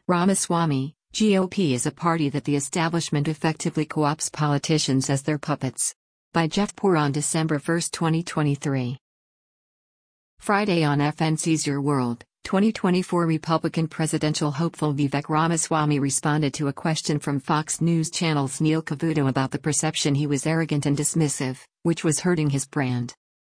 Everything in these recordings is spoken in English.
Ramaswamy, GOP is a party that the establishment effectively co-opts politicians as their puppets. By Jeff Poor on December 1, 2023. Friday on FNC's Your World, 2024 Republican presidential hopeful Vivek Ramaswamy responded to a question from Fox News Channel's Neil Cavuto about the perception he was arrogant and dismissive, which was hurting his brand.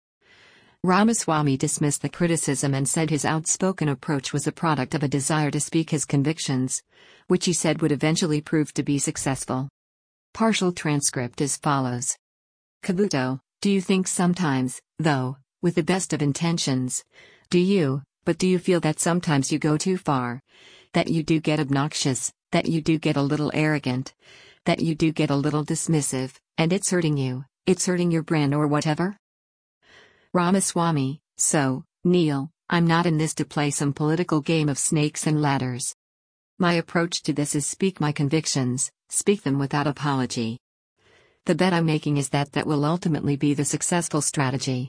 Ramaswamy dismissed the criticism and said his outspoken approach was a product of a desire to speak his convictions, which he said would eventually prove to be successful. Partial transcript as follows. Cavuto, do you think sometimes, though, with the best of intentions, do you feel that sometimes you go too far? That you do get obnoxious, that you do get a little arrogant, that you do get a little dismissive, and it's hurting you, it's hurting your brand or whatever? Ramaswamy, so, Neil, I'm not in this to play some political game of snakes and ladders. My approach to this is speak my convictions, speak them without apology. The bet I'm making is that will ultimately be the successful strategy.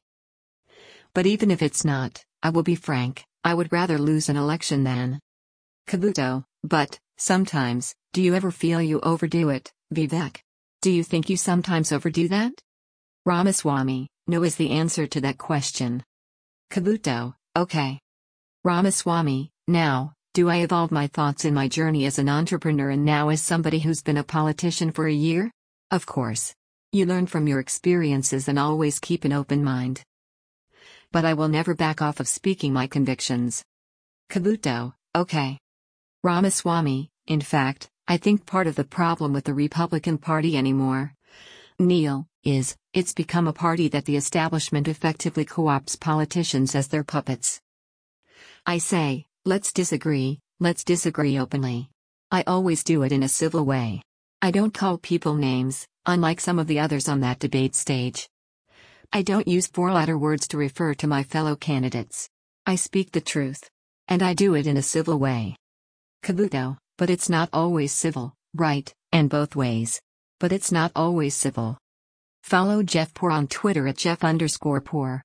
But even if it's not, I will be frank, I would rather lose an election than. Cavuto, but, sometimes, do you ever feel you overdo it, Vivek? Do you think you sometimes overdo that? Ramaswamy, no is the answer to that question. Cavuto, okay. Ramaswamy, now, do I evolve my thoughts in my journey as an entrepreneur and now as somebody who's been a politician for a year? Of course. You learn from your experiences and always keep an open mind. But I will never back off of speaking my convictions. Cavuto, okay. Ramaswamy, in fact, I think part of the problem with the Republican Party anymore, Neil, is, it's become a party that the establishment effectively co-opts politicians as their puppets. I say, let's disagree openly. I always do it in a civil way. I don't call people names, unlike some of the others on that debate stage. I don't use four-letter words to refer to my fellow candidates. I speak the truth. And I do it in a civil way. Cavuto, but it's not always civil, right, and both ways. But it's not always civil. Follow Jeff Poor on Twitter at Jeff_Poor.